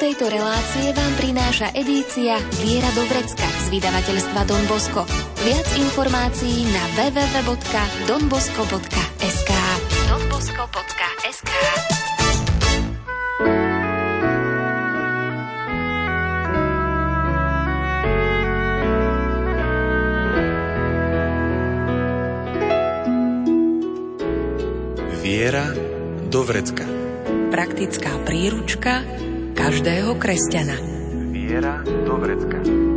tejto relácie vám prináša edícia Viera do vrecka z vydavateľstva Don Bosco. Viac informácií na www.donbosco.sk. donbosco.sk. Viera do vrecka. Praktická príručka každého kresťana. Viera do vrecka.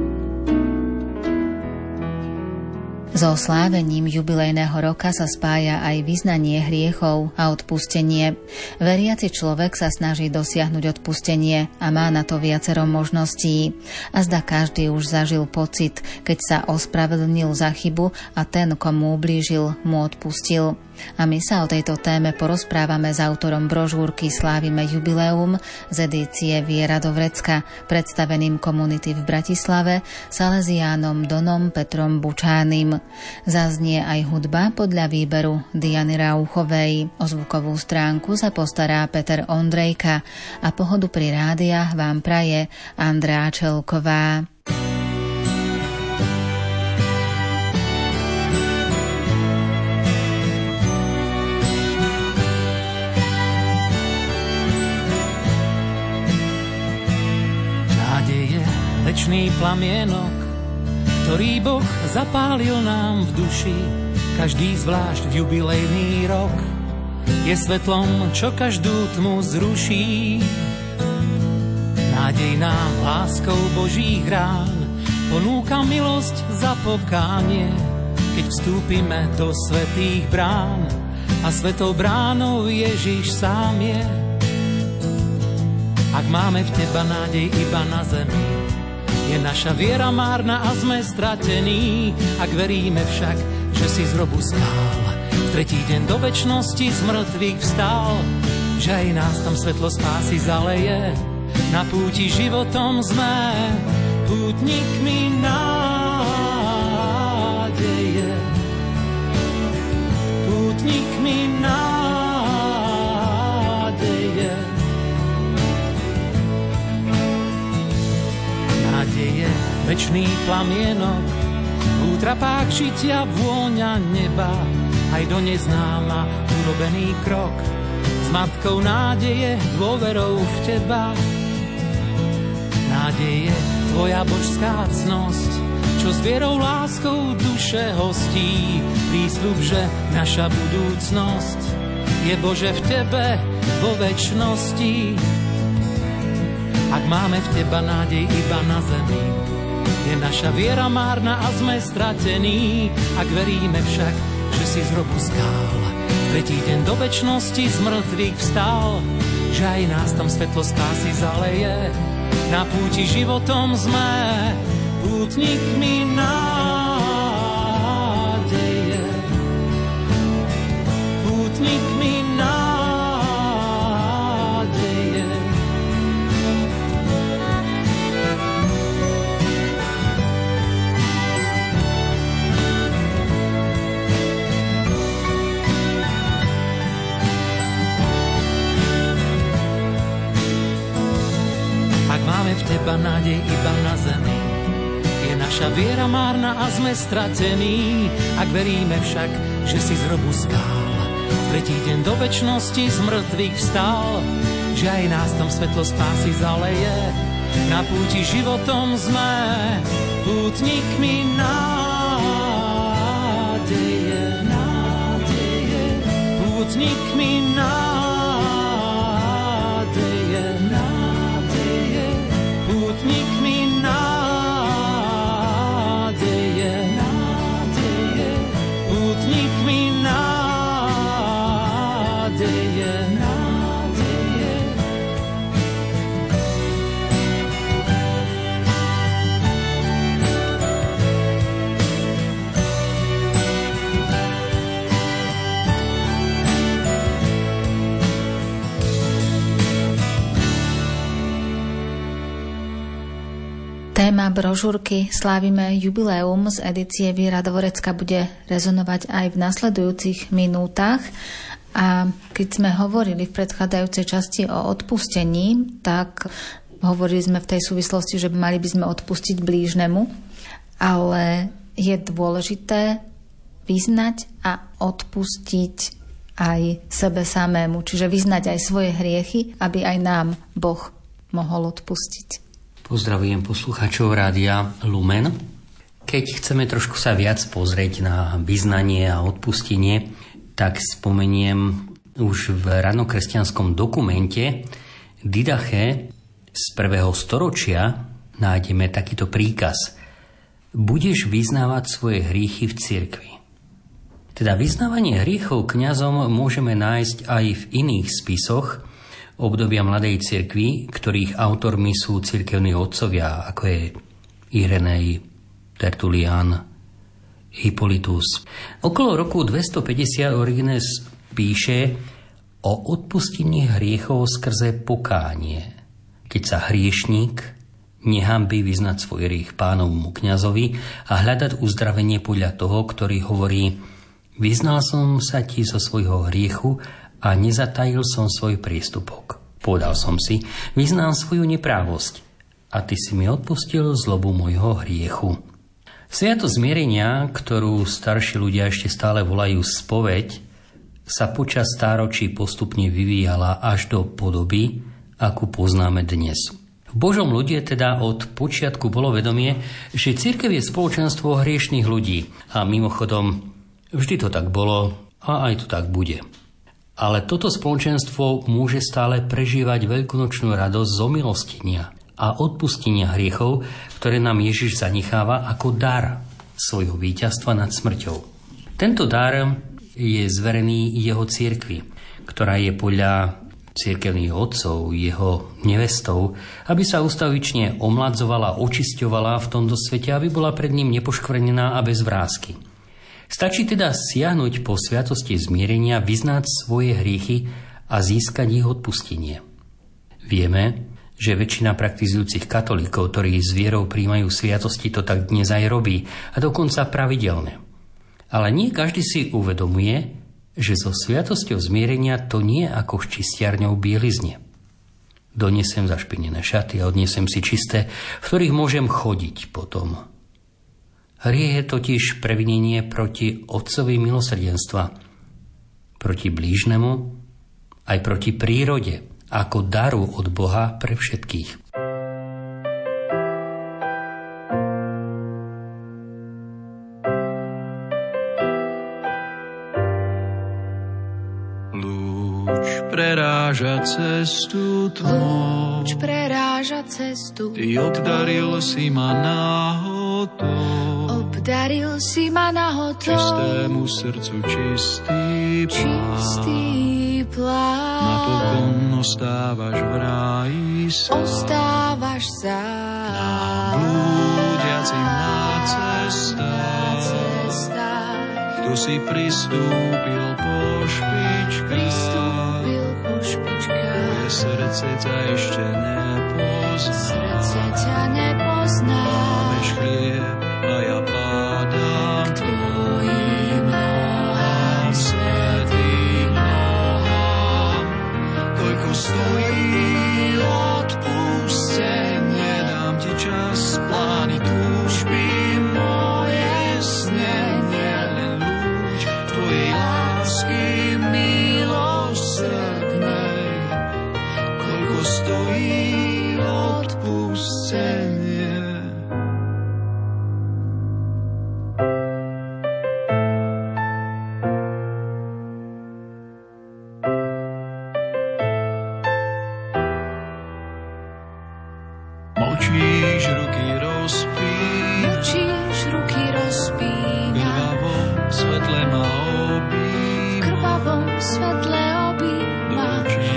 So slávením jubilejného roka sa spája aj vyznanie hriechov a odpustenie. Veriaci človek sa snaží dosiahnuť odpustenie a má na to viacero možností. A zdá každý už zažil pocit, keď sa ospravedlnil za chybu a ten, komu ublížil, mu odpustil. A my sa o tejto téme porozprávame s autorom brožúrky Slávime jubileum z edície Viera do vrecka, predstaveným komunity v Bratislave, Salesiánom Donom Petrom Bučánym. Zaznie aj hudba podľa výberu Diany Rauchovej. O zvukovú stránku sa postará Peter Ondrejka a pohodu pri rádiách vám praje Andrea Čelková. Večný plamienok, ktorý Boh zapálil nám v duši, každý zvlášť v jubilejný rok, je svetlom, čo každú tmu zruší. Nádej nám láskou Božích rán ponúka milosť za pokánie, keď vstúpime do svätých brán a svetou bránou Ježiš sám je. Ak máme v teba nádej iba na zemi, je naša viera márna a sme stratení. Ak veríme však, že si z hrobu stál, v tretí deň do večnosti z mŕtvych vstal, že aj nás tam svetlo spásy zaleje, na púti životom sme pútnikmi nádeje. Pútnikmi nádeje. Nádeje, večný plamienok, v útrapách žitia vôňa neba, aj do neznáma urobený krok, s matkou nádeje, dôverou v teba. Nádeje, tvoja božská cnosť, čo s vierou, láskou duše hostí, prísľub, že naša budúcnosť je Bože v tebe vo večnosti. Ak máme v teba nádej iba na zemi, je naša viera márna a sme stratení. Ak veríme však, že si z hrobu stál, tretí deň do večnosti z mŕtvych vstal, že aj nás tam svetlo spásy zaleje, na púti životom sme pútnikmi nádeje. Pútnikmi nádeje. Máme v teba nádej iba na zemi, je naša viera márna a sme stratení. Ak veríme však, že si z hrobu stál, v tretí deň do večnosti z mŕtvych vstal, že aj nás tam svetlo spásy zaleje, na púti životom sme pútnikmi nádeje. Nádeje, pútnikmi nádeje. Pútnikmi nádeje, nádeje, pútnikmi nádeje, nádeje. Téma brožúrky Slávime jubileum z edície Viera do vrecka bude rezonovať aj v nasledujúcich minútach. A keď sme hovorili v predchádzajúcej časti o odpustení, tak Hovorili sme v tej súvislosti, že mali by sme odpustiť blížnemu, ale je dôležité vyznať a odpustiť aj sebe samému. Čiže vyznať aj svoje hriechy, aby aj nám Boh mohol odpustiť. Pozdravujem poslucháčov Rádia Lumen. Keď chceme trošku sa viac pozrieť na vyznanie a odpustenie, tak spomeniem už v ranokresťanskom dokumente Didache z 1. storočia nájdeme takýto príkaz. Budeš vyznávať svoje hriechy v cirkvi. Teda vyznávanie hriechov kňazom môžeme nájsť aj v iných spisoch obdobia mladej cirkvi, ktorých autormi sú cirkevní otcovia, ako je Irenej, Tertulian, Hippolytus. Okolo roku 250 Origenes píše o odpustení hriechov skrze pokánie, keď sa hriešník nehanbí vyznať svoj hriech pánovmu kňazovi a hľadať uzdravenie podľa toho, ktorý hovorí: vyznal som sa ti zo svojho hriechu a nezatajil som svoj priestupok. Povedal som si, vyznám svoju neprávosť a ty si mi odpustil zlobu môjho hriechu. Sviatosť zmierenia, ktorú starší ľudia ešte stále volajú spoveď, sa počas stáročí postupne vyvíjala až do podoby, akú poznáme dnes. V Božom ľude teda od počiatku bolo vedomie, že cirkev je spoločenstvo hriešných ľudí a mimochodom vždy to tak bolo a aj to tak bude. Ale toto spoločenstvo môže stále prežívať veľkonočnú radosť z omilostenia a odpustenia hriechov, ktoré nám Ježiš zanecháva ako dar svojho víťazstva nad smrťou. Tento dar je zverený jeho cirkvi, ktorá je podľa cirkevných otcov jeho nevestou, aby sa ustavične omladzovala, očisťovala v tomto svete, aby bola pred ním nepoškvrnená a bez vrásky. Stačí teda siahnuť po sviatosti zmierenia, vyznať svoje hriechy a získať ich odpustenie. Vieme, že väčšina praktizujúcich katolíkov, ktorí s vierou prijímajú sviatosti, to tak dnes aj robí, a dokonca pravidelne. Ale nie každý si uvedomuje, že so sviatosťou zmierenia to nie je ako s čistiarňou bielizne. Donesem zašpinené šaty a odnesem si čisté, v ktorých môžem chodiť potom. Hriech je totiž previnenie proti Otcovi milosrdenstva, proti blížnemu, aj proti prírode, ako daru od Boha pre všetkých. Lúč preráža cestu tmou, lúč preráža cestu. Ty obdaril si ma náhodou, obdaril si ma náhodou. Čistému srdcu čistý plán. Napokon ostávaš v ráji sám. Ostávaš sám. Nám blúdiacim na cestách. Kto si pristúpil po špičkách. Tvoje srdce ťa ešte nepozná. Máš chlieb a ja pádam k tvojim nohám, svätým nohám. Koľko stojí odpustenie, dám ti čas, plány, túžby moje snenie, len lúč tvojej lásky milosrdnej. Koľko stojí odpustenie. Močíš ruky rozpína, v krvavom svetle ma objíma, v krvavom svetle objíma.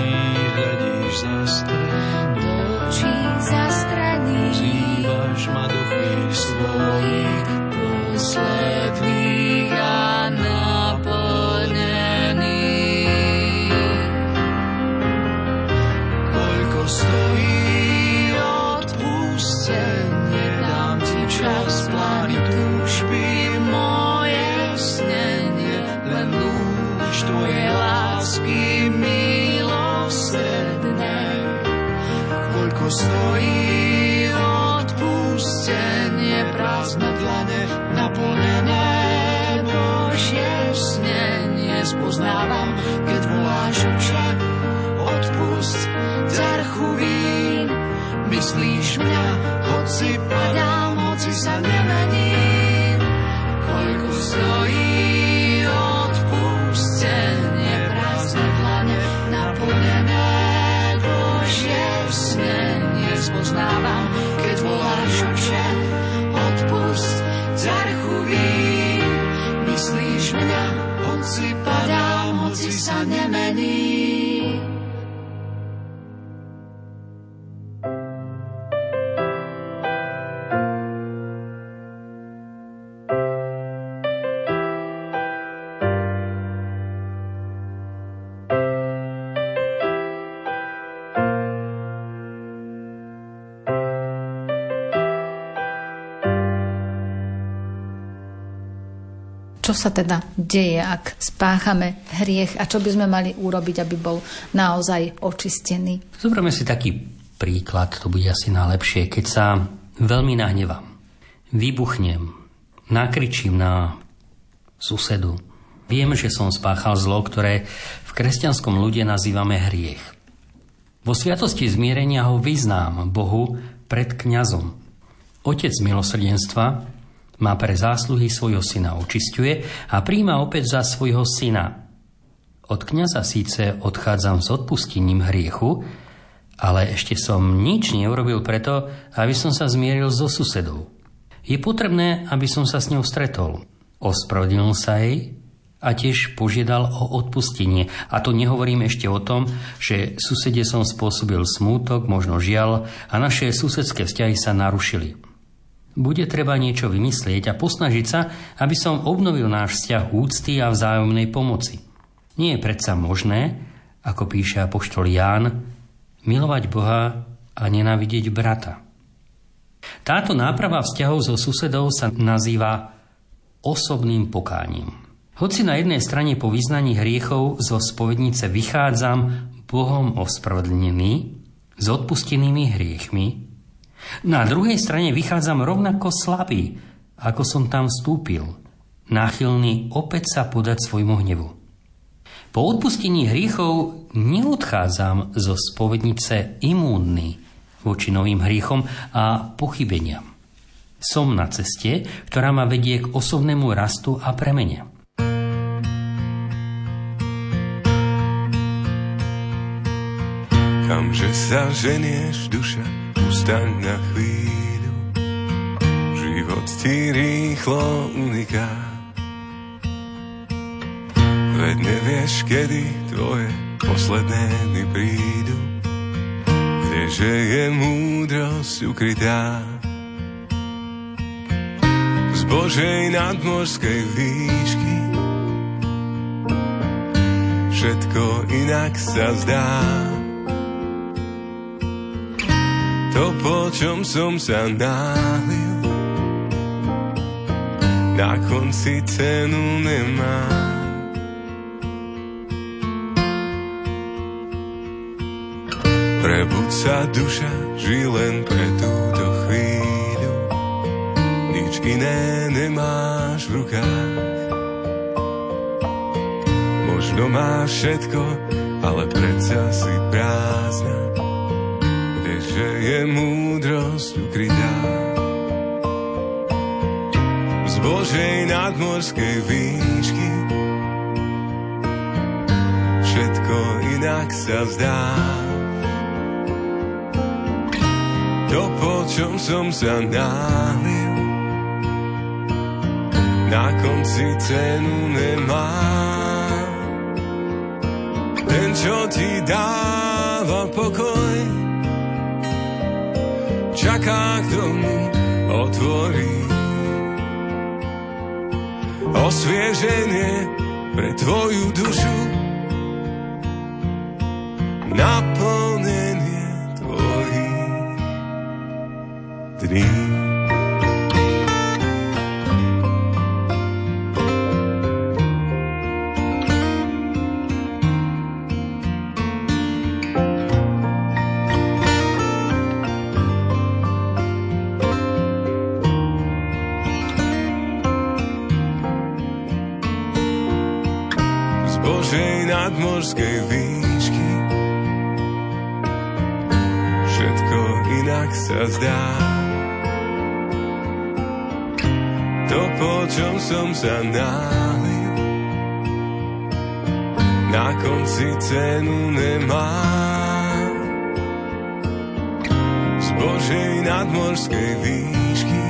Do očí zastrených, vzývaš ma do chvíľ svojich posledných a naplnených. Koľko stojí odpustenie, dám ti čas, plány, túžby moje snenie, len lúč tvojej lásky milosrdnej. Koľko stojí voláš oče, odpusť ťarchu vín. Myslíš mňa, hoci padám, hoci sa nemením. Koľko stojí odpustenie, prázdne dlane naplnené Božie snenie. Spoznávam, keď voláš oče, odpusť ťarchu vín. Myslíš mňa, hoci padám, hoci sa nemením. Čo sa teda deje, ak spáchame hriech a čo by sme mali urobiť, aby bol naozaj očistený? Zoberme si taký príklad, to bude asi najlepšie. Keď sa veľmi nahnevám, vybuchnem, nakričím na susedu, viem, že som spáchal zlo, ktoré v kresťanskom ľude nazývame hriech. Vo sviatosti zmierenia ho vyznám Bohu pred kňazom. Otec milosrdenstva má pre zásluhy svojho syna očisťuje a príjma opäť za svojho syna. Od kňaza síce odchádzam s odpustením hriechu, ale ešte som nič neurobil preto, aby som sa zmieril so susedou. Je potrebné, aby som sa s ňou stretol. Ospravedlnil sa jej a tiež požiadal o odpustenie. A to nehovorím ešte o tom, že susede som spôsobil smútok, možno žiaľ, a naše susedské vzťahy sa narušili. Bude treba niečo vymyslieť a posnažiť sa, aby som obnovil náš vzťah úcty a vzájomnej pomoci. Nie je predsa možné, ako píše apoštol Ján, milovať Boha a nenávidieť brata. Táto náprava vzťahov so susedou sa nazýva osobným pokáním. Hoci na jednej strane po vyznaní hriechov zo spovednice vychádzam Bohom ospravedlnený, s odpustenými hriechmi, na druhej strane vychádzam rovnako slabý, ako som tam vstúpil, náchylný opäť sa podať svojmu hnevu. Po odpustení hriechov neodchádzam zo spovednice imúnny voči novým hriechom a pochybeniam. Som na ceste, ktorá ma vedie k osobnému rastu a premene. Kamže sa ženieš, duša, ustaň na chvíľu, život ti rýchlo uniká. Veď nevieš, kedy tvoje posledné dny prídu, kdeže je múdrosť ukrytá. Z Božej nadmorskej výšky všetko inak sa zdá. To, po čom som sa náhlil, na konci cenu nemá. Prebuď sa, duša, žij len pre túto chvíľu, nič iné nemáš v rukách. Možno máš všetko, ale predsa si prázdna, že je múdrosť ukrytá. Z Božej nadmorskej výšky všetko inak sa zdá. To, po čom som sa náhlil, na konci cenu nemá. Ten, čo ti dáva pokoj, čaká, kto mu otvorí. Osvieženie pre tvoju dušu, naplnenie tvojich dní. nadmorskej výšky. Všetko inak sa zdá. To, po čom som sa nálil, na konci cenu nemá. Z Božej nadmorskej výšky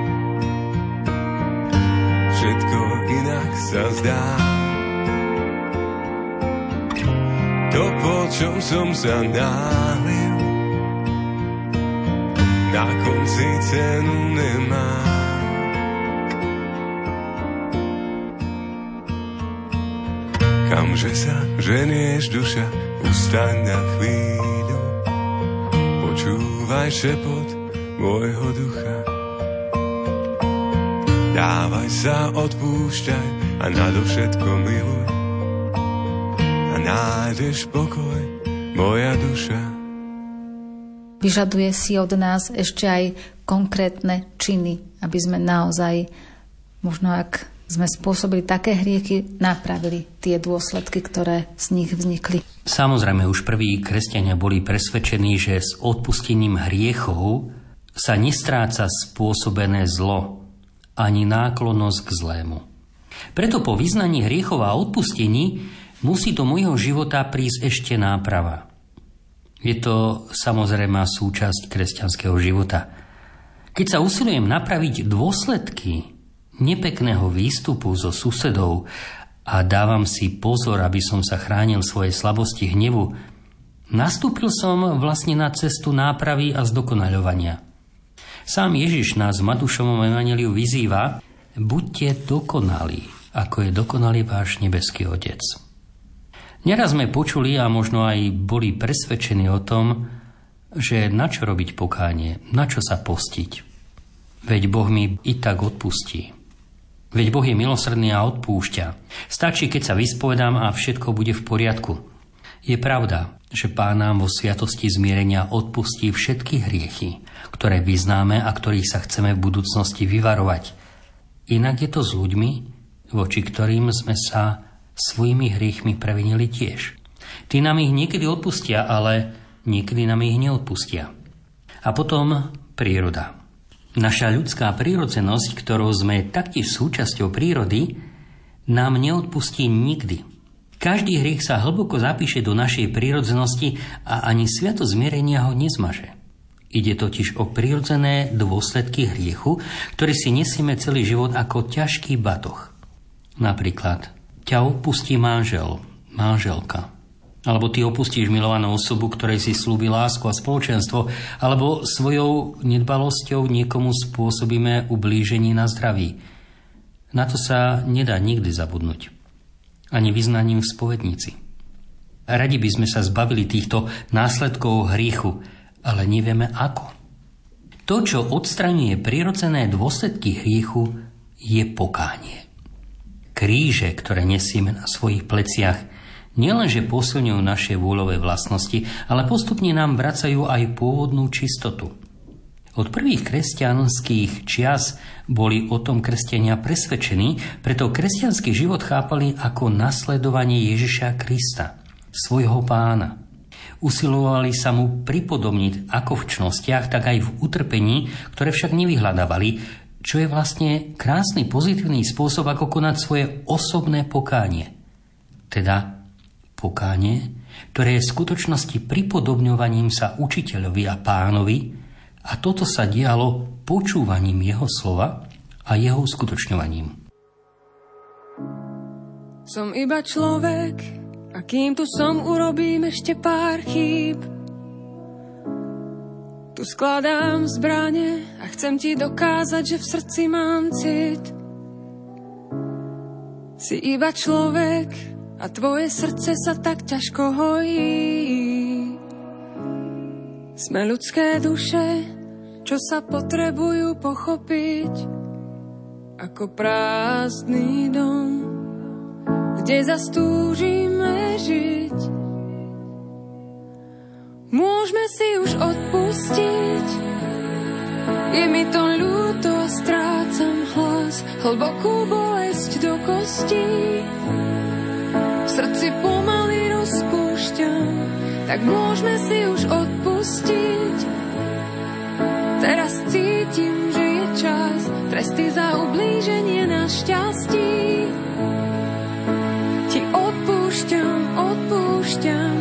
všetko inak sa zdá. To, po čom som sa nálil, na konci cenu nemá. Kamže sa ženieš, duša, ustaň na chvíľu, počúvaj šepot môjho ducha. Dávaj sa, odpúšťaj a nadovšetko miluj a nájdeš pokoj, moja duša. Vyžaduje si od nás ešte aj konkrétne činy, aby sme naozaj, možno ak sme spôsobili také hriechy, napravili tie dôsledky, ktoré z nich vznikli. Samozrejme, už prví kresťania boli presvedčení, že s odpustením hriechov sa nestráca spôsobené zlo, ani náklonnosť k zlému. Preto po vyznaní hriechov a odpustení musí do môjho života prísť ešte náprava. Je to samozrejme súčasť kresťanského života. Keď sa usilujem napraviť dôsledky nepekného výstupu so susedov a dávam si pozor, aby som sa chránil svoje slabosti hnevu, nastúpil som vlastne na cestu nápravy a zdokonaľovania. Sám Ježiš nás v Matúšovom evanjeliu vyzýva: buďte dokonalí, ako je dokonalý váš nebeský Otec. Neraz sme počuli a možno aj boli presvedčení o tom, že na čo robiť pokánie, na čo sa postiť. Veď Boh mi i tak odpustí. Veď Boh je milosrdný a odpúšťa. Stačí, keď sa vyspovedám a všetko bude v poriadku. Je pravda, že Pán nám vo sviatosti zmierenia odpustí všetky hriechy, ktoré vyznáme a ktorých sa chceme v budúcnosti vyvarovať. Inak je to s ľuďmi, voči ktorým sme sa svojimi hriechmi previnili tiež. Tí nám ich niekedy odpustia, ale niekedy nám ich neodpustia. A potom príroda. Naša ľudská prírodzenosť, ktorou sme taktiež súčasťou prírody, nám neodpustí nikdy. Každý hriech sa hlboko zapíše do našej prírodzenosti a ani sviatosť zmierenia ho nezmaže. Ide totiž o prírodzené dôsledky hriechu, ktoré si nesieme celý život ako ťažký batoh. Napríklad ťa opustí manžel, manželka. Alebo ty opustíš milovanú osobu, ktorej si slúbi lásku a spoločenstvo, alebo svojou nedbalosťou niekomu spôsobíme ublíženie na zdraví. Na to sa nedá nikdy zabudnúť. Ani vyznaním v spovednici. Radi by sme sa zbavili týchto následkov hriechu, ale nevieme ako. To, čo odstraňuje prirodzené dôsledky hriechu, je pokánie. Kríže, ktoré nesieme na svojich pleciach, nielenže posilňujú naše vôľové vlastnosti, ale postupne nám vracajú aj pôvodnú čistotu. Od prvých kresťanských čias boli o tom kresťania presvedčení, preto kresťanský život chápali ako nasledovanie Ježiša Krista, svojho Pána. Usilovali sa mu pripodobniť ako v čnostiach, tak aj v utrpení, ktoré však nevyhľadávali, čo je vlastne krásny pozitívny spôsob, ako konať svoje osobné pokánie. Teda pokánie, ktoré je v skutočnosti pripodobňovaním sa učiteľovi a Pánovi, a toto sa dialo počúvaním jeho slova a jeho uskutočňovaním. Som iba človek, a kým tu som, urobím ešte pár chýb. Tu skladám zbrane a chcem ti dokázať, že v srdci mám cit. Si iba človek a tvoje srdce sa tak ťažko hojí. Sme ľudské duše, čo sa potrebujú pochopiť, ako prázdny dom, kde zastúžime žiť. Môžeme si už odpustiť, je mi to ľúto a strácam hlas, hlbokú bolesť do kostí, v srdci pomaly tak môžeme si už odpustiť. Teraz cítim, že je čas, tresty za ublíženie na šťastí. Ti odpúšťam, odpúšťam.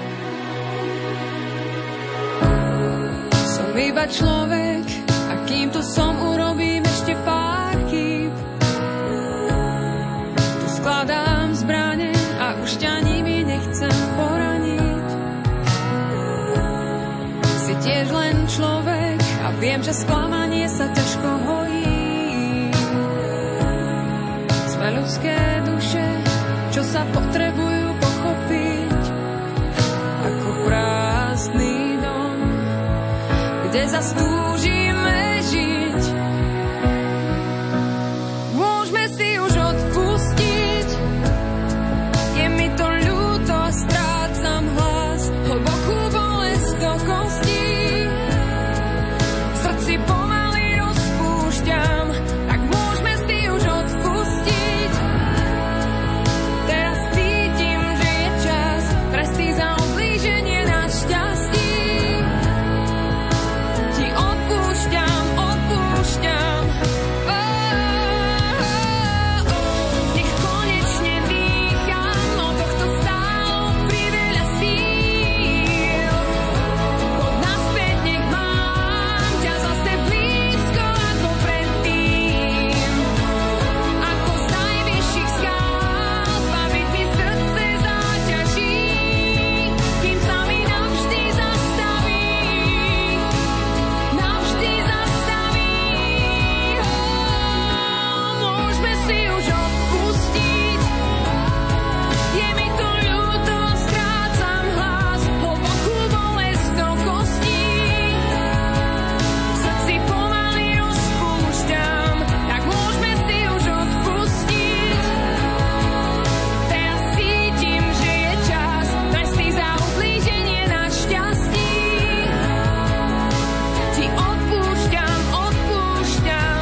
Som iba človek, a kým tu som, urobím ešte pár chýb. Tu skladám zbrane a už ťa nimi nechcem poraniť. Si tiež len človek a viem, že sklamanie sa ťažko hojí. Sme ľudské duše, čo sa potrebujú pochopiť, ako prázdny dom, kde zas túžime žiť. Môžeme si už odpustiť, je mi to ľúto, strácam hlas, hlbokú bolesť do kostí. V srdci pomaly rozpúšťam, tak môžeme si už odpustiť. Teraz cítim, že je čas, tresty za ublíženie na šťastí. Ti odpúšťam, odpúšťam. Nech konečne dýcham, no tohto stálo priveľa síl. Poď naspäť, nech mám ťa zase blízko ako predtým. Ako z najvyšších skál zbaviť mi srdce záťaží, kým sa mi navždy zastaví. Navždy zastaví. Môžeme si už odpustiť, je mi to ľúto, strácam hlas, hlbokú bolesť do kostí. V srdci pomaly rozpúšťam, tak môžeme si už odpustiť. Teraz cítim, že je čas, tresty za ublíženie na šťastí. Ti odpúšťam, odpúšťam.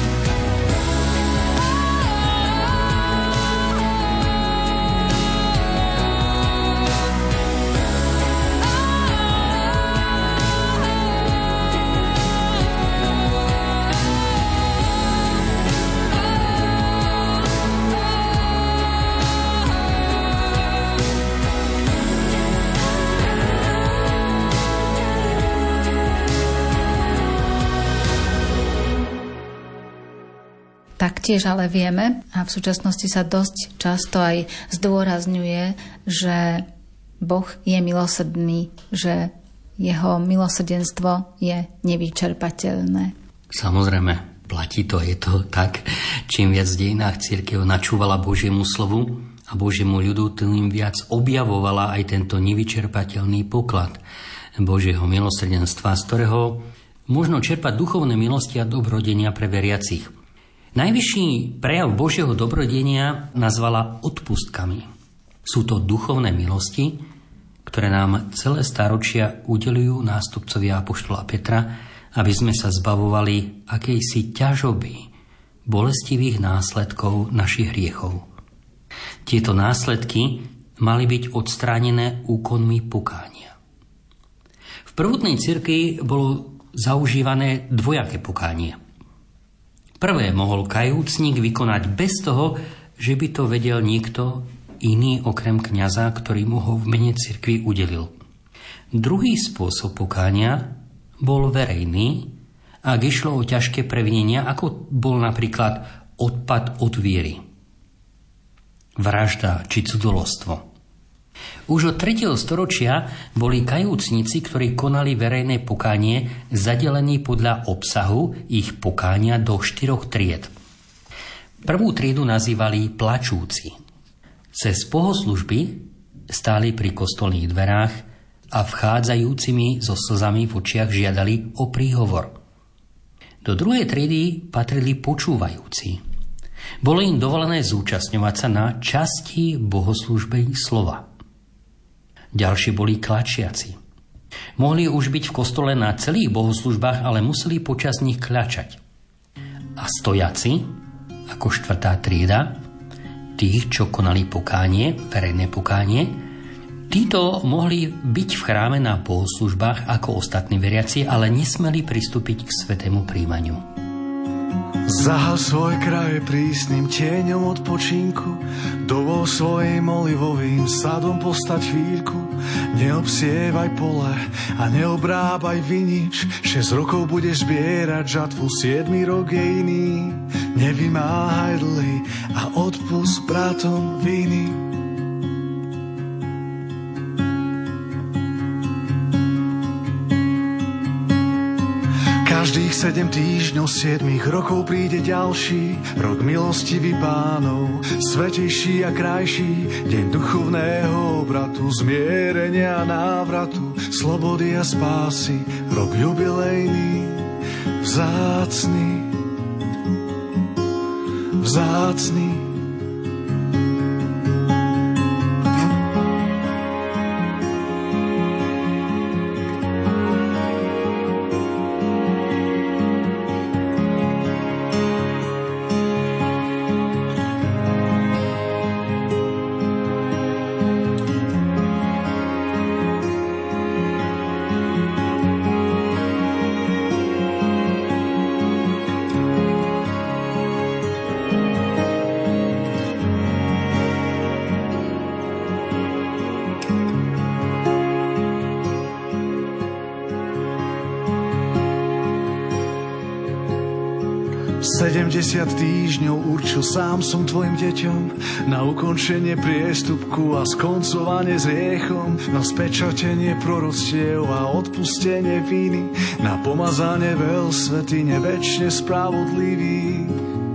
Taktiež ale vieme, a v súčasnosti sa dosť často aj zdôrazňuje, že Boh je milosrdný, že jeho milosrdenstvo je nevyčerpateľné. Samozrejme, platí to, je to tak. Čím viac v dejinách cirkev načúvala Božiemu slovu a Božiemu ľudu, tým viac objavovala aj tento nevyčerpateľný poklad Božieho milosrdenstva, z ktorého možno čerpať duchovné milosti a dobrodenia pre veriacich. Najvyšší prejav Božieho dobrodenia nazvala odpustkami. Sú to duchovné milosti, ktoré nám celé stáročia udeľujú nástupcovia apoštola Petra, aby sme sa zbavovali akejsi ťažoby, bolestivých následkov našich hriechov. Tieto následky mali byť odstránené úkonmi pokánia. V prvotnej cirkvi bolo zaužívané dvojaké pokánie. Prvé mohol kajúcnik vykonať bez toho, že by to vedel niekto iný okrem kňaza, ktorý mu ho v mene cirkvi udelil. Druhý spôsob pokánia bol verejný, ak išlo o ťažké previnenia, ako bol napríklad odpad od viery, vražda či cudzolostvo. Už od 3. storočia boli kajúcnici, ktorí konali verejné pokánie, zadelení podľa obsahu ich pokánia do 4 tried. Prvú triedu nazývali plačúci. Cez bohoslužby stáli pri kostolných dverách a vchádzajúcimi so slzami v očiach žiadali o príhovor. Do druhej triedy patrili počúvajúci. Bolo im dovolené zúčastňovať sa na časti bohoslužby slova. Ďalší boli klačiaci. Mohli už byť v kostole na celých bohoslužbách, ale museli počas nich kľačať. A stojaci, ako 4. trieda, tých, čo konali pokánie, verejné pokánie, Títo mohli byť v chráme na bohoslužbách ako ostatní veriaci, ale nesmeli pristúpiť k svätému príjmaniu. Zahal svoj kraj prísnym tieňom odpočinku, dovol svojim olivovým sadom postať chvíľku. Neobsievaj pole a neobrábaj vinič, 6 rokov budeš zbierať žatvu, 7. rok je iný. Nevymáhaj dlhy a odpusť bratom viny. Každých 7 týždňov, 7 rokov príde ďalší rok milostivý Pánov, svätejší a krajší, deň duchovného obratu, zmierenia a návratu, slobody a spásy, rok jubilejný, vzácny, vzácny. Týždňov určil sám som tvojim deťom na ukončenie priestupku a skoncovanie s hriechom, na spečatenie proroctiev a odpustenie viny, na pomazanie veľsvätyne večne spravodlivý.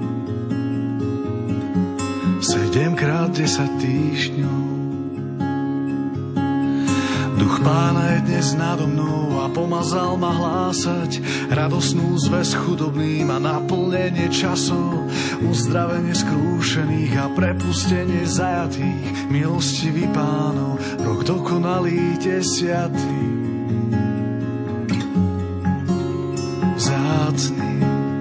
7x10 týždňov. Duch Pána je dnes nado mnou a pomazal ma hlásať radosnú zvesť chudobným a naplnenie časov, uzdravenie skrúšených a prepustenie zajatých. Milostivý Pánov, rok dokonalý, 10. Vzácny.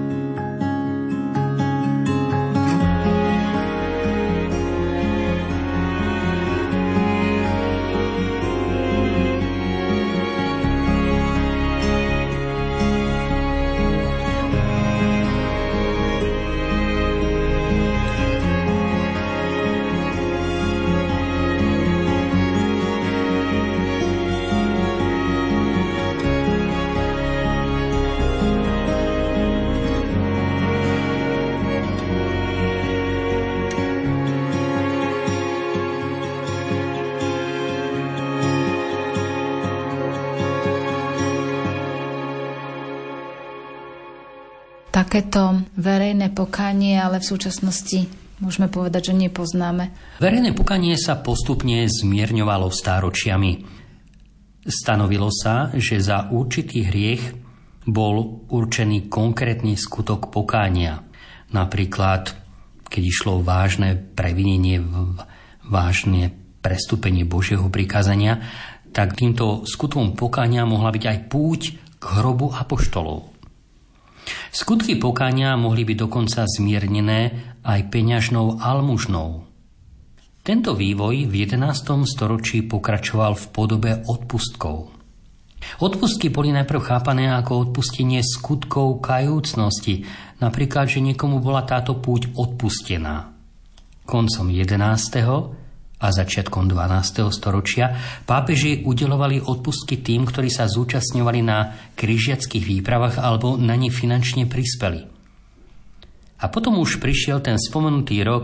Takéto verejné pokánie, ale v súčasnosti môžeme povedať, že nepoznáme. Verejné pokánie sa postupne zmierňovalo stáročiami. Stanovilo sa, že za určitý hriech bol určený konkrétny skutok pokánia. Napríklad, keď išlo vážne previnenie, vážne prestúpenie Božieho prikázania, tak týmto skutkom pokánia mohla byť aj púť k hrobu apoštolov. Skutky pokánia mohli byť dokonca zmiernené aj peňažnou almužnou. Tento vývoj v 11. storočí pokračoval v podobe odpustkov. Odpustky boli najprv chápané ako odpustenie skutkov kajúcnosti, napríklad, že niekomu bola táto púť odpustená. Koncom 11. a začiatkom 12. storočia pápeži udelovali odpustky tým, ktorí sa zúčastňovali na križiackých výpravách alebo na ne finančne prispeli. A potom už prišiel ten spomenutý rok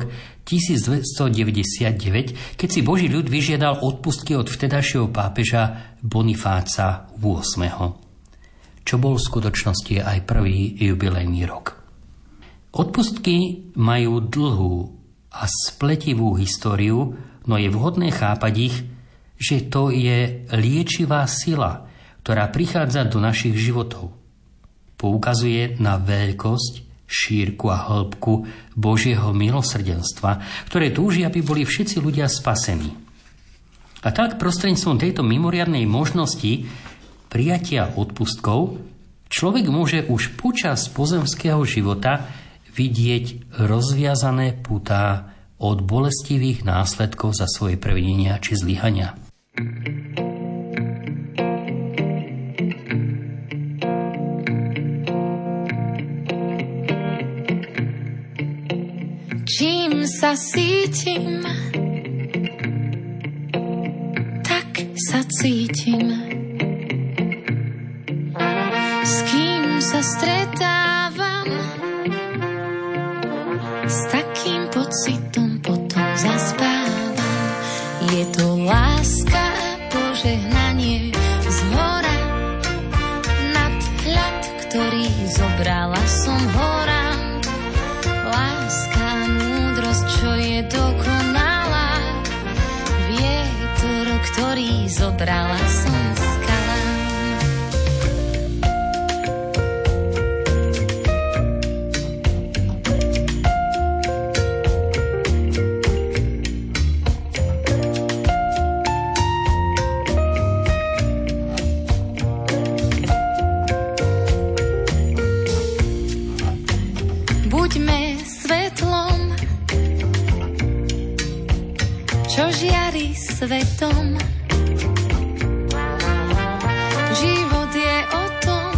1299, keď si Boží ľud vyžiadal odpustky od vtedajšieho pápeža Bonifáca VIII, čo bol v skutočnosti aj prvý jubilejný rok. Odpustky majú dlhú a spletivú históriu, no je vhodné chápať ich, že to je liečivá sila, ktorá prichádza do našich životov. Poukazuje na veľkosť, šírku a hĺbku Božieho milosrdenstva, ktoré túži, aby boli všetci ľudia spasení. A tak prostredníctvom tejto mimoriadnej možnosti prijatia odpustkov človek môže už počas pozemského života vidieť rozviazané putá od bolestivých následkov za svoje previnenia či zlyhania. Čím sa sítim, tak sa cítim. S kým sa stretávam, s takým pocitom potom zaspávam. Je to láska a požehnanie zhora, nadhľad, ktorý zobrala som horám. Láska a múdrosť, čo je dokonalá, vietor, ktorý zobrala som skalám. Buďme svetlom, čo žiari svetom. Život je o tom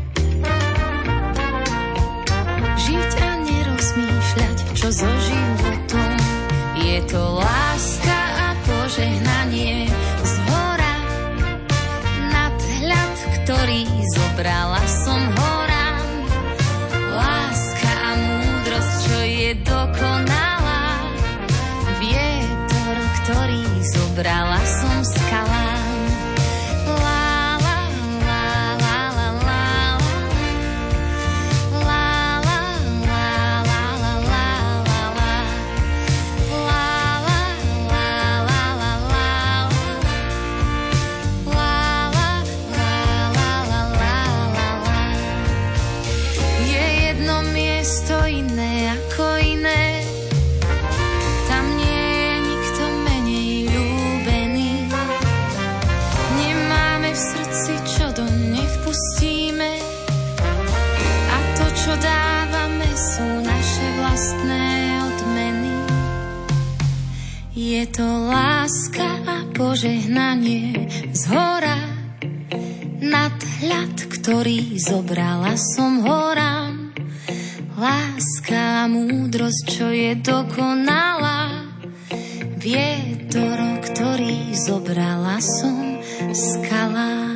žiť a nerozmýšľať, čo so životom. Je to láska a požehnanie zhora, nadhľad, ktorý zobrala som horám. Láska a múdrosť, čo je dokonalá, vietor, ktorý zobrala som skalám. Je to láska a požehnanie zhora, nadhľad, ktorý zobrala som horám. Láska a múdrosť, čo je dokonalá, vietor, ktorý zobrala som skalám.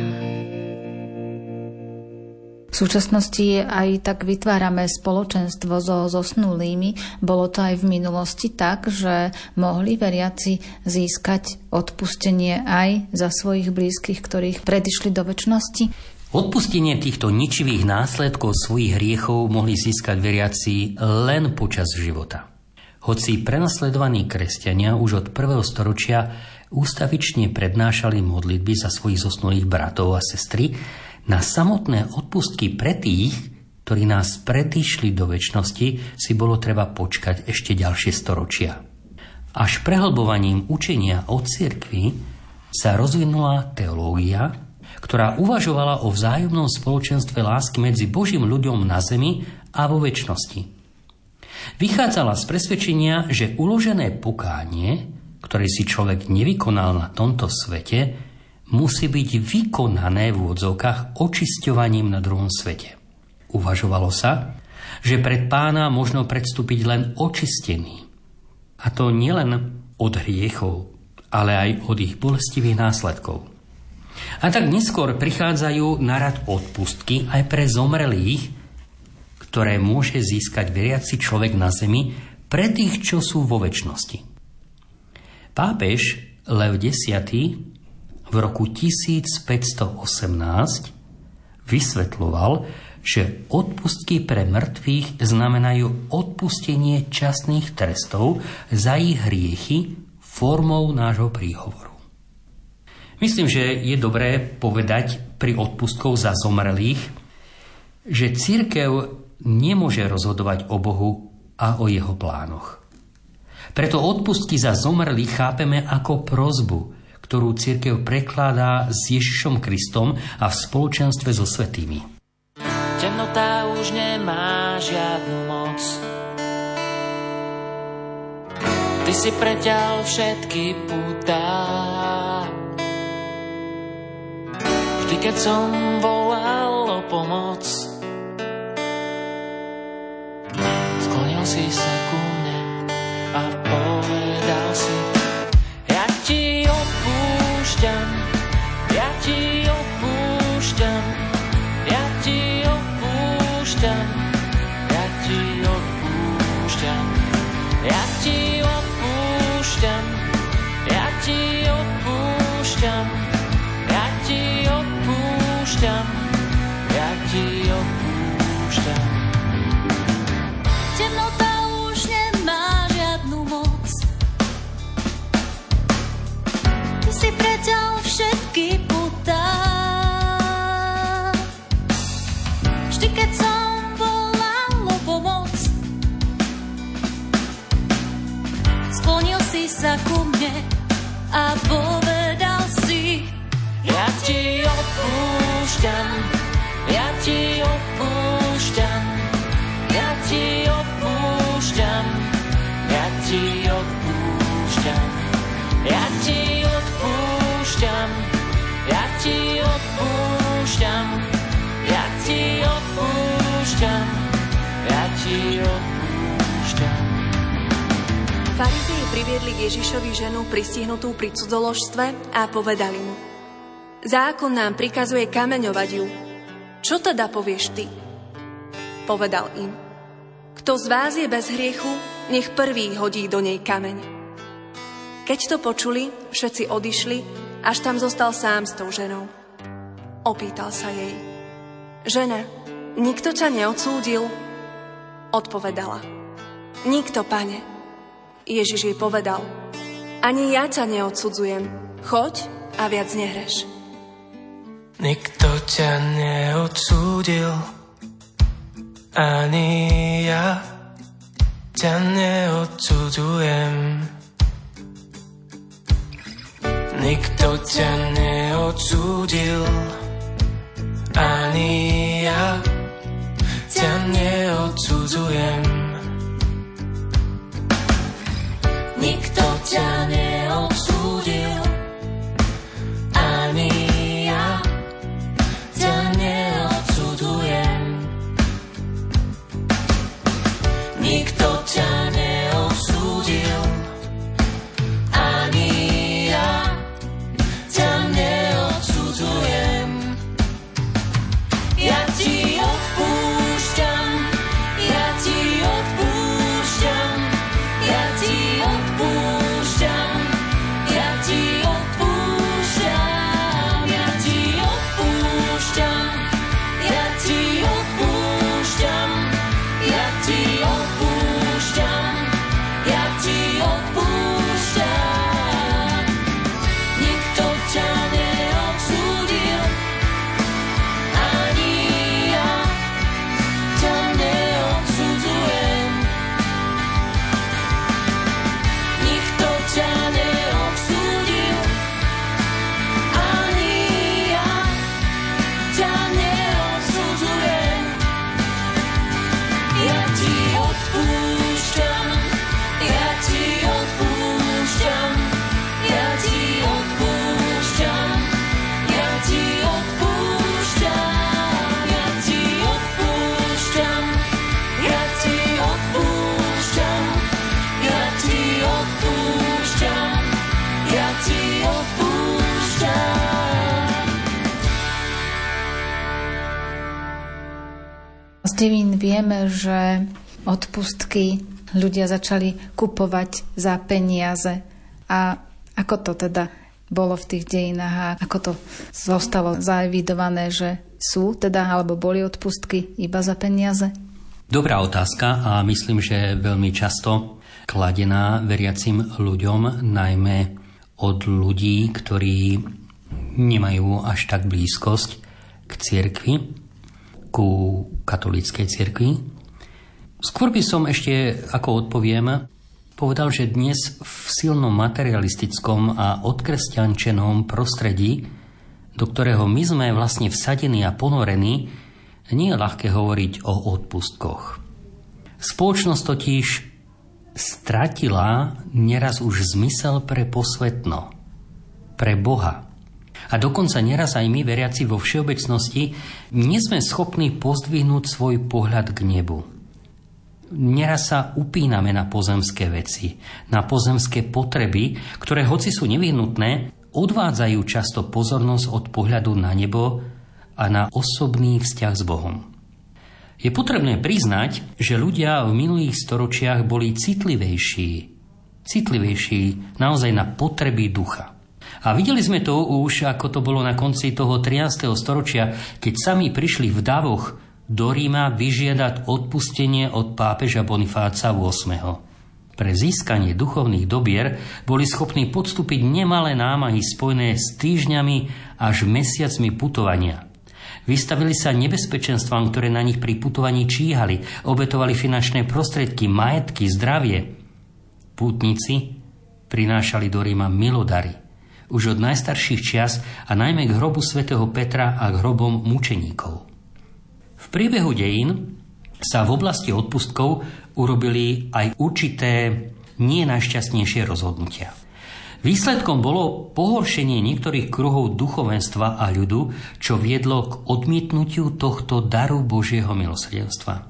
V súčasnosti aj tak vytvárame spoločenstvo so zosnulými. Bolo to aj v minulosti tak, že mohli veriaci získať odpustenie aj za svojich blízkych, ktorých predišli do večnosti? Odpustenie týchto ničivých následkov svojich hriechov mohli získať veriaci len počas života. Hoci prenasledovaní kresťania už od 1. storočia ústavične prednášali modlitby za svojich zosnulých bratov a sestry, na samotné odpustky pre tých, ktorí nás predišli do večnosti, si bolo treba počkať ešte ďalšie storočia. Až prehlbovaním učenia o cirkvi sa rozvinula teológia, ktorá uvažovala o vzájomnom spoločenstve lásky medzi Božím ľuďom na zemi a vo večnosti. Vychádzala z presvedčenia, že uložené pokánie, ktoré si človek nevykonal na tomto svete, musí byť vykonané v úvodzovkách očisťovaním na druhom svete. Uvažovalo sa, že pred Pána možno predstúpiť len očistený. A to nielen od hriechov, ale aj od ich bolestivých následkov. A tak neskôr prichádzajú na rad odpustky aj pre zomrelých, ktoré môže získať veriaci človek na zemi pre tých, čo sú vo večnosti. Pápež Lev X v roku 1518 vysvetľoval, že odpustky pre mŕtvych znamenajú odpustenie časných trestov za ich hriechy formou nášho príhovoru. Myslím, že je dobré povedať pri odpustkov za zomrelých, že cirkev nemôže rozhodovať o Bohu a o jeho plánoch. Preto odpustky za zomrelých chápeme ako prosbu, ktorú cirkev prekladá s Ježišom Kristom a v spoločenstve so svätými. Temnota už nemá žiadnu moc. Ty si preťal všetky pútá. Vždy, keď som volal o pomoc, sklonil si sa ku mne a povedal si: ja ti odpúšťam, ja ti odpúšťam, ja ti odpúšťam, ja ti odpúšťam, ja ti odpúšťam, ja ti odpúšťam, ja ti odpúšťam, ja ti odpúšťam. Temnota už nemá žiadnu moc. Ty si preťal všetky putá. Vždy, keď som volal o pomoc, sklonil si sa ku mne a povedal si: ja ti odpúšťam, ja ti odpúšťam, ja ti odpúšťam, ja ti odpúšťam, ja ti odpúšťam, ja ti odpúšťam, ja ti odpúšťam, ja ti odpúšťam. Farizei priviedli k Ježišovi ženu pristihnutú pri cudzoložstve a povedali mu: zákon nám prikazuje kameňovať ju. Čo teda povieš ty? Povedal im: kto z vás je bez hriechu, nech prvý hodí do nej kameň. Keď to počuli, všetci odišli, až tam zostal sám s tou ženou. Opýtal sa jej: žena, nikto ťa neodsúdil? Odpovedala: nikto, pane. Ježiš jej povedal: ani ja ťa neodsudzujem, choď a viac nehreš. Nikto ťa neodsúdil, ani ja ťa neodsudzujem. Nikto ťa neodsúdil, ani ja ťa neodsudzujem. Nikto ťa neodsúdil, ani ja ťa neodsudzujem. Nikto ťa neodsúdil, ani ja ťa neodsudzujem. Ja ti odpúšťam, ja ti odpúšťam, ja ti odpúšťam, ja ti odpúšťam, ja ti odpúšťam, ja ti odpúšťam, ja ti odpúšťam, ja ti odpúšťam. Nikto ťa neodsúdil, ani ja ťa neodsudzujem. Nikto ťa neodsúdil, ani ja ťa neodsudzujem. Ja ti odpúšťam, ja ti odpúšťam, ja ti odpúšťam, ja ti odpúšťam, ja ti odpúšťam, ja ti odpúšťam, ja ti odpúšťam, ja ti odpúšťam. Z devín vieme, že odpustky ľudia začali kupovať za peniaze. A ako to teda bolo v tých dejinách a ako to zostalo zaevidované, že sú teda, alebo boli odpustky iba za peniaze? Dobrá otázka a myslím, že veľmi často kladená veriacim ľuďom, najmä od ľudí, ktorí nemajú až tak blízkosť k cirkvi, ku katolíckej cirkvi. Skôr by som ešte, ako odpoviem, povedal, že dnes v silnom materialistickom a odkresťančenom prostredí, do ktorého my sme vlastne vsadení a ponorení, nie je ľahké hovoriť o odpustkoch. Spoločnosť totiž stratila neraz už zmysel pre posvetno, pre Boha. A dokonca neraz aj my, veriaci vo všeobecnosti, nie sme schopní pozdvihnúť svoj pohľad k nebu. Neraz sa upíname na pozemské veci, na pozemské potreby, ktoré hoci sú nevyhnutné, odvádzajú často pozornosť od pohľadu na nebo a na osobný vzťah s Bohom. Je potrebné priznať, že ľudia v minulých storočiach boli citlivejší naozaj na potreby ducha. A videli sme to už, ako to bolo na konci toho 13. storočia, keď sami prišli v davoch do Ríma vyžiadať odpustenie od pápeža Bonifáca VIII. Pre získanie duchovných dobier boli schopní podstúpiť nemalé námahy spojené s týždňami až mesiacmi putovania. Vystavili sa nebezpečenstvám, ktoré na nich pri putovaní číhali, obetovali finančné prostriedky, majetky, zdravie. Pútnici prinášali do Ríma milodary, už od najstarších čias a najmä k hrobu svätého Petra a k hrobom mučeníkov. V priebehu dejín sa v oblasti odpustkov urobili aj určité nie najšťastnejšie rozhodnutia. Výsledkom bolo pohoršenie niektorých kruhov duchovenstva a ľudu, čo viedlo k odmietnutiu tohto daru Božieho milosrdenstva.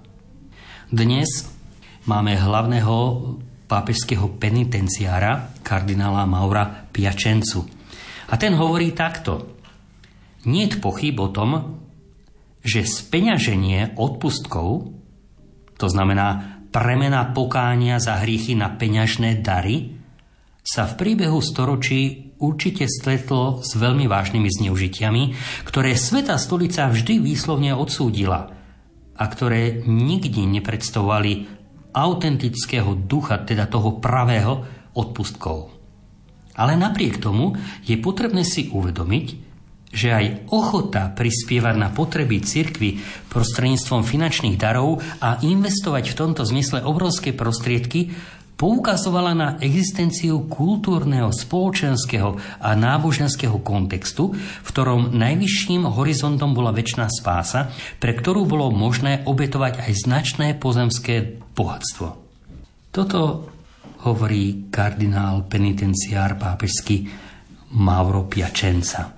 Dnes máme hlavného pápežského penitenciára, kardinála Maura Piacenzu. A ten hovorí takto. Niet pochyb o tom, že speňaženie odpustkov, to znamená premena pokánia za hriechy na peňažné dary, sa v priebehu storočí určite stretlo s veľmi vážnymi zneužitiami, ktoré Svätá stolica vždy výslovne odsúdila a ktoré nikdy nepredstavovali autentického ducha, teda toho pravého, odpustkov. Ale napriek tomu je potrebné si uvedomiť, že aj ochota prispievať na potreby cirkvi prostredníctvom finančných darov a investovať v tomto zmysle obrovské prostriedky poukazovala na existenciu kultúrneho, spoločenského a náboženského kontextu, v ktorom najvyšším horizontom bola večná spása, pre ktorú bolo možné obetovať aj značné pozemské bohatstvo. Toto hovorí kardinál penitenciár pápežský Mauro Piacenza.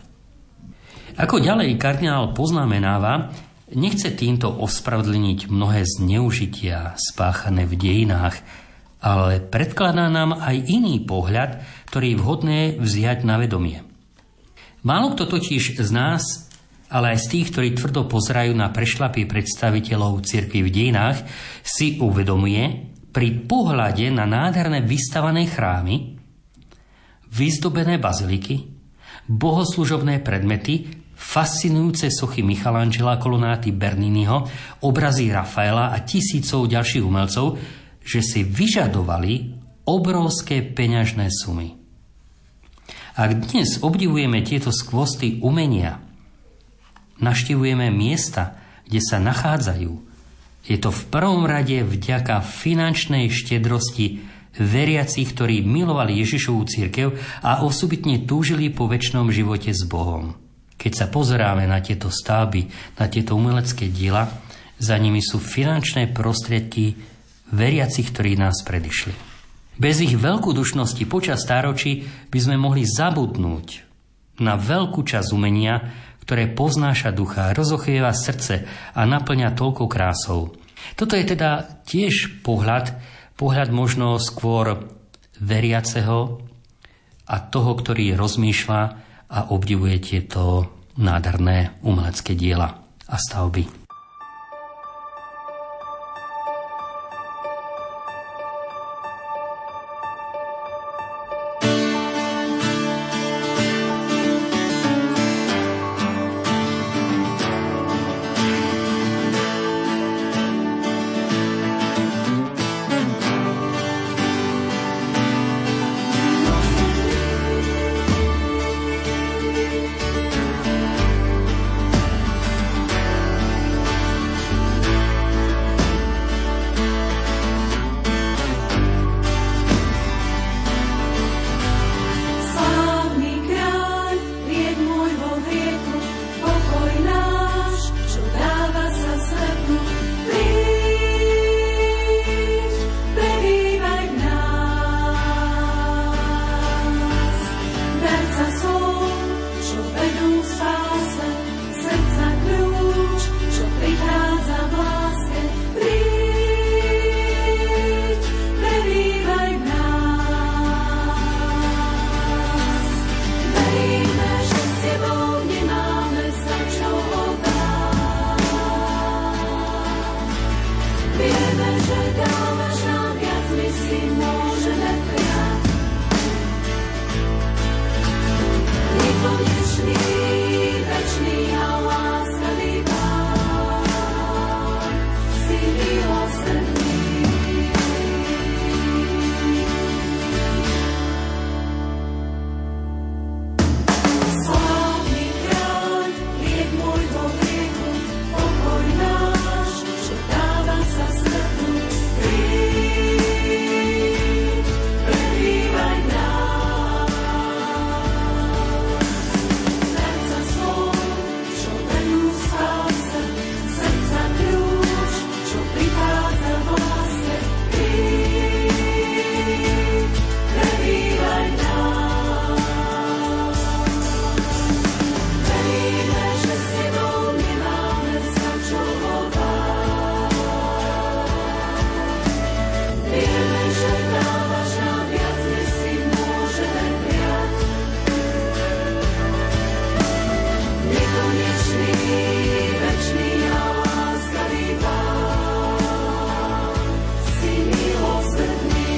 Ako ďalej kardinál poznamenáva, nechce týmto ospravedlniť mnohé zneužitia spáchané v dejinách, ale predkladá nám aj iný pohľad, ktorý je vhodné vziať na vedomie. Málo kto totiž z nás, ale aj z tých, ktorí tvrdo pozerajú na prešľapy predstaviteľov cirkvi v dejinách, si uvedomuje pri pohľade na nádherné vystavané chrámy, vyzdobené baziliky, bohoslužobné predmety, fascinujúce sochy Michelangela, kolonáty Berniniho, obrazy Rafaela a tisícov ďalších umelcov, že si vyžadovali obrovské peňažné sumy. Ak dnes obdivujeme tieto skvosty umenia, navštevujeme miesta, kde sa nachádzajú, je to v prvom rade vďaka finančnej štedrosti veriacich, ktorí milovali Ježišovu cirkev a osobitne túžili po večnom živote s Bohom. Keď sa pozeráme na tieto stavby, na tieto umelecké diela, za nimi sú finančné prostriedky veriacich, ktorí nás predišli. Bez ich veľkodušnosti počas stáročí by sme mohli zabudnúť na veľkú časť umenia, ktoré poznáša ducha, rozochvieva srdce a naplňa toľko krásou. Toto je teda tiež pohľad možno skôr veriaceho a toho, ktorý rozmýšľa a obdivuje tieto nádherné umelecké diela a stavby. spáse, srdca kľúč, čo prichádza v láske. Príď, prebývaj v nás. Veríme, že s tebou nemáme sa čoho báť. Vieme, že dávaš nám viac, my si môžeme prijať. Nekonečný, večný a láskavý Pán, si milosrdný. Slávny kráľ, liek môjho hriechu, pokoj náš, čo dáva sa stretnúť. Príď, prebývaj v nás. Srdca svoj, čo vedú spáse, srdca kľúč, čo prichádza v láske. Príď, prebývaj v nás. Veríme, že s tebou nemáme sa čoho báť. Vieme, že dávaš nám viac, než si môžeme prijať. Nekonečný, večný a láskavý Pán, si milosrdný.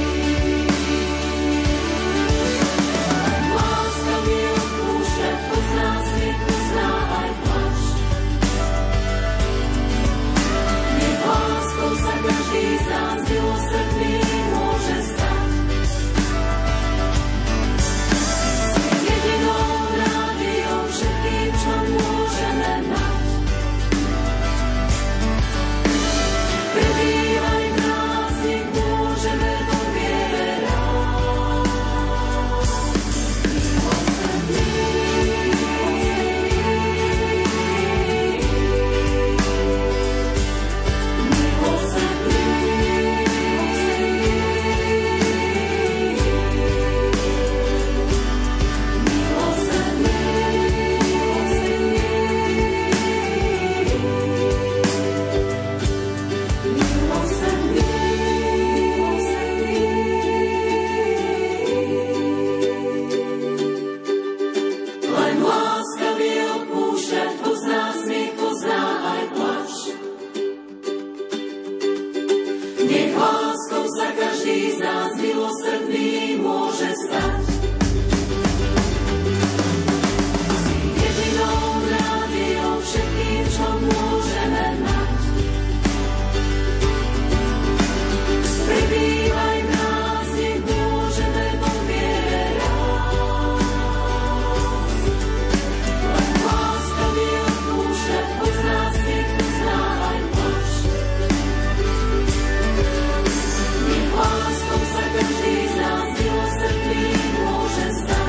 Láska mi odpúšťa, pozná smiech, pozná aj plač. Nech láskou sa každý z nás milosrdný môže stať. Si jedinou nádejou všetkým, čo môžeme mať. Prebývaj v nás, nech môžeme dovierať. Len láska vie odpúšťať, pozná smiech, pozná aj plač. Nech láskou sa každý z nás milosrdný môže stať. Si jedinou nádejou všetkým, čo môžeme mať. Prebývaj v nás, nech môžeme dovierať. Len láska vie odpúšťať, pozná smiech, pozná aj plač. Nech láskou sa každý z nás milosrdný môže stať.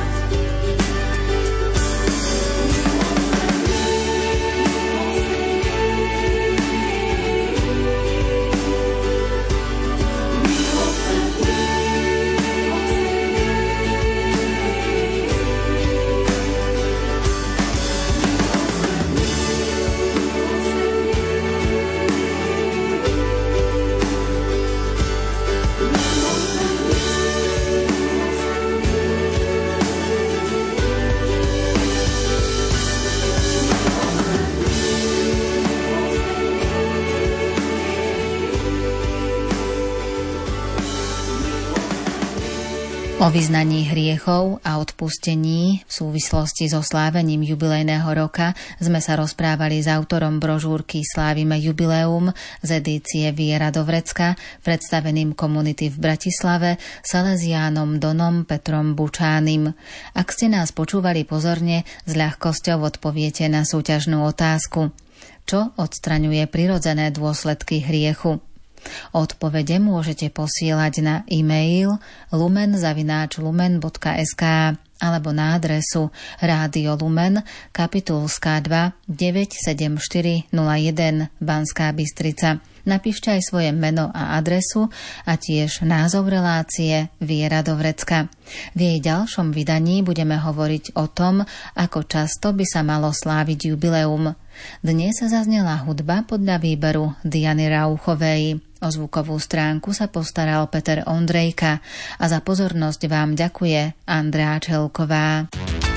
O vyznaní hriechov a odpustení v súvislosti so slávením jubilejného roka sme sa rozprávali s autorom brožúrky Slávime jubileum z edície Viera do Vrecka, predstaveným komunity v Bratislave, Salesiánom Donom Petrom Bučánim. Ak ste nás počúvali pozorne, s ľahkosťou odpoviete na súťažnú otázku. Čo odstraňuje prirodzené dôsledky hriechu? Odpovede môžete posielať na e-mail lumen@lumen.sk alebo na adresu Rádio Lumen, Kapitulská 2, 97401, Banská Bystrica. Napíšte aj svoje meno a adresu a tiež názov relácie Viera do vrecka. V jej ďalšom vydaní budeme hovoriť o tom, ako často by sa malo sláviť jubileum. Dnes zaznela hudba podľa výberu Diany Rauchovej. O zvukovú stránku sa postaral Peter Ondrejka a za pozornosť vám ďakuje Andrea Čelková.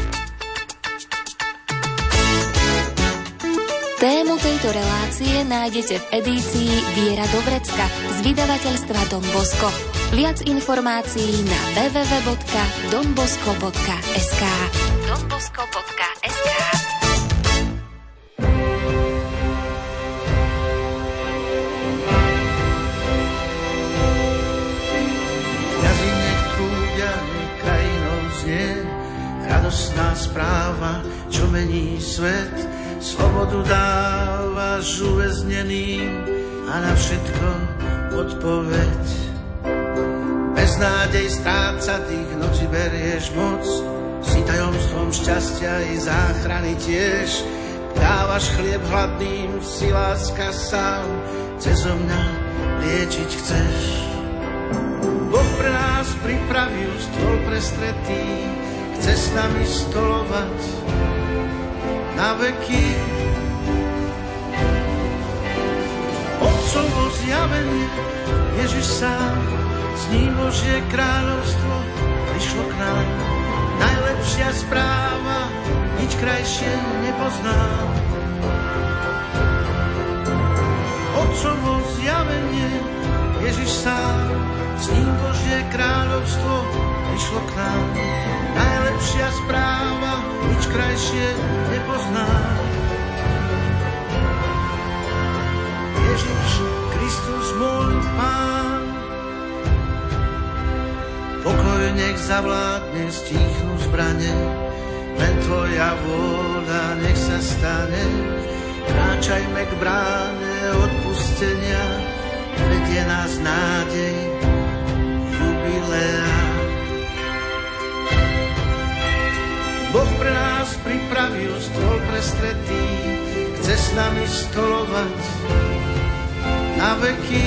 Tému tejto relácie nájdete v edícii Viera do vrecka z vydavateľstva Don Bosco. Viac informácií na www.donbosco.sk. Radostná správa, čo mení svet, slobodu dávaš uväzneným a na všetko odpoveď. Bez nádej strácatých noci berieš moc, si tajomstvom šťastia i záchrany tiež. Dávaš chlieb hladným, si láska sám, cezo mňa liečiť chceš. Boh pre nás pripravil stôl prestretý, chce s nami stolovať na veky. Otcovo zjavenie, Ježiš sám, s ním Božie kráľovstvo prišlo k nám. Najlepšia správa, nič krajšie nepoznám. Otcovo zjavenie, Ježiš sám, s ním Božie kráľovstvo prišlo k nám. Najlepšia správa, nič krajšie nepoznám. Ježiš Kristus môj Pán, pokoj nech zavládne, stíchnú zbrane, len Tvoja vôľa nech sa stane. Kráčajme k bráne odpustenia, vedie nás nádej jubilea. Boh pre nás pripravil stôl prestretý, chce s nami stolovať na veky.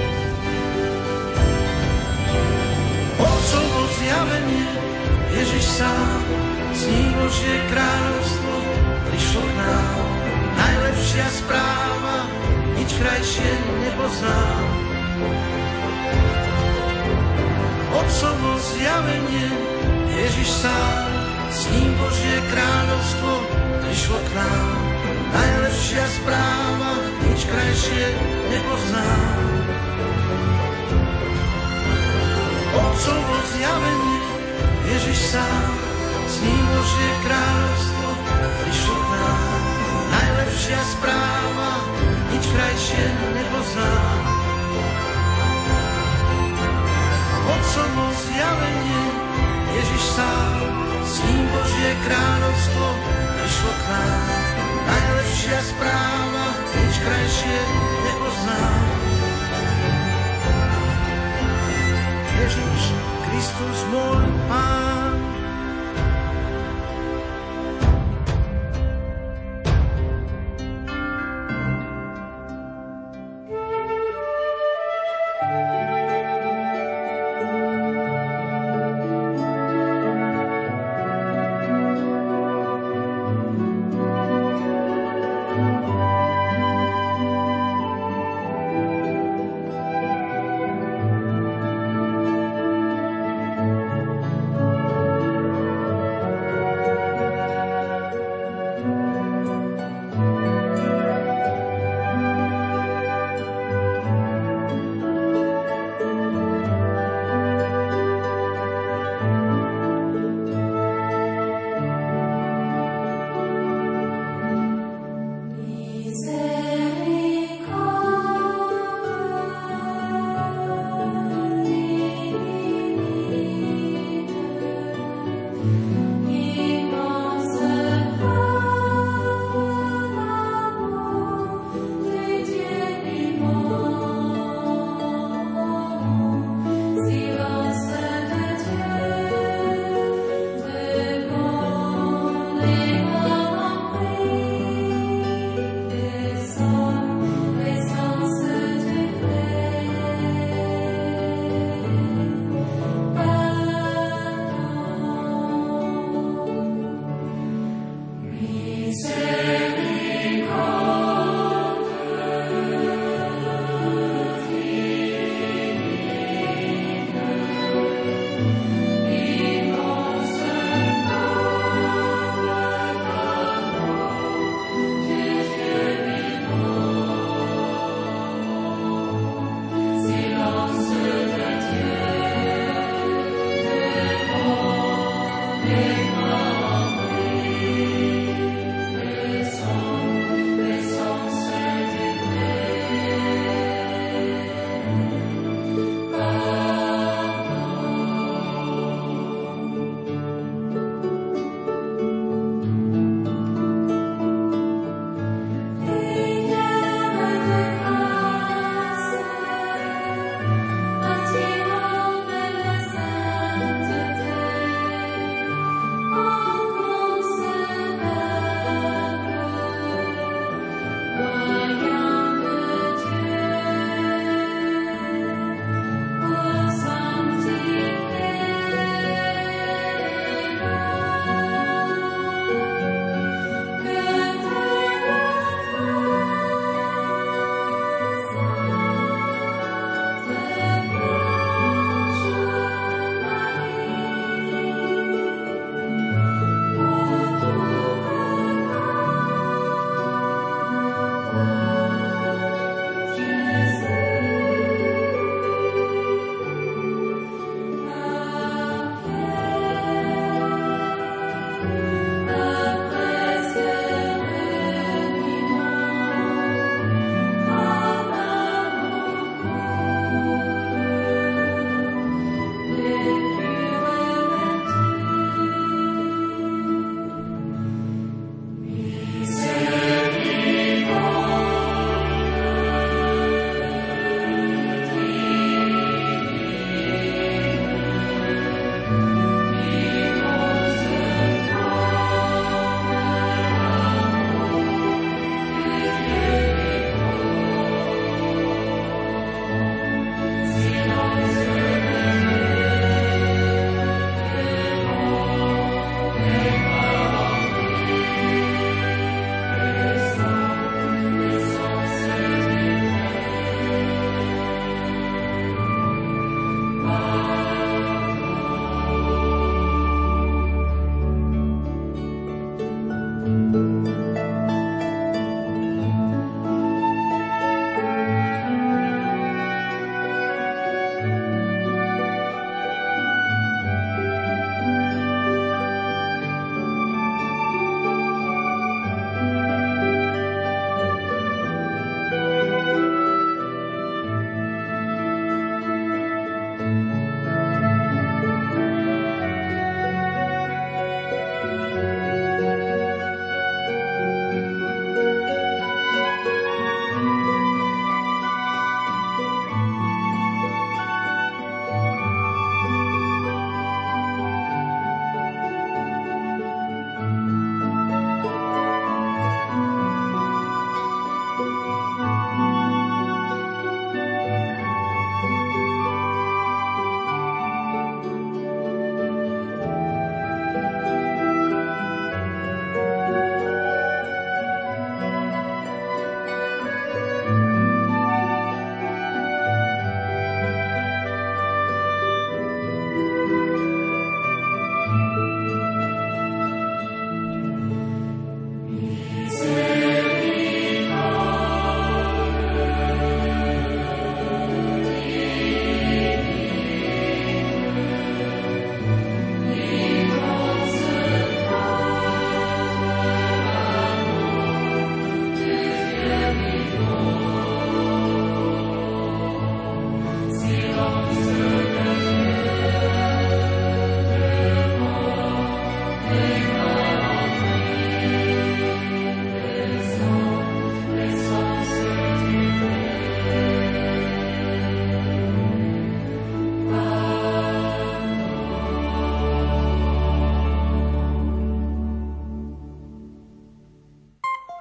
Otcovo zjavenie, Ježiš sám, s ním Božie kráľovstvo prišlo k nám. Najlepšia správa, nič krajšie nepoznám. Otcovo zjavenie, Ježiš sám, s ním Božie kráľovstvo prišlo k nám. Najlepšia správa, nič krajšie nepoznám. Otcovo zjavenie, Ježiš sám, s ním Božie kráľovstvo prišlo k nám. Najlepšia správa, nič krajšie nepoznám. Otcovo zjavenie, Ježiš sám, s ním Božie kráľovstvo prišlo k nám. Najlepšia správa, nič krajšie nepoznám. Ježiš Kristus môj Pán. srdce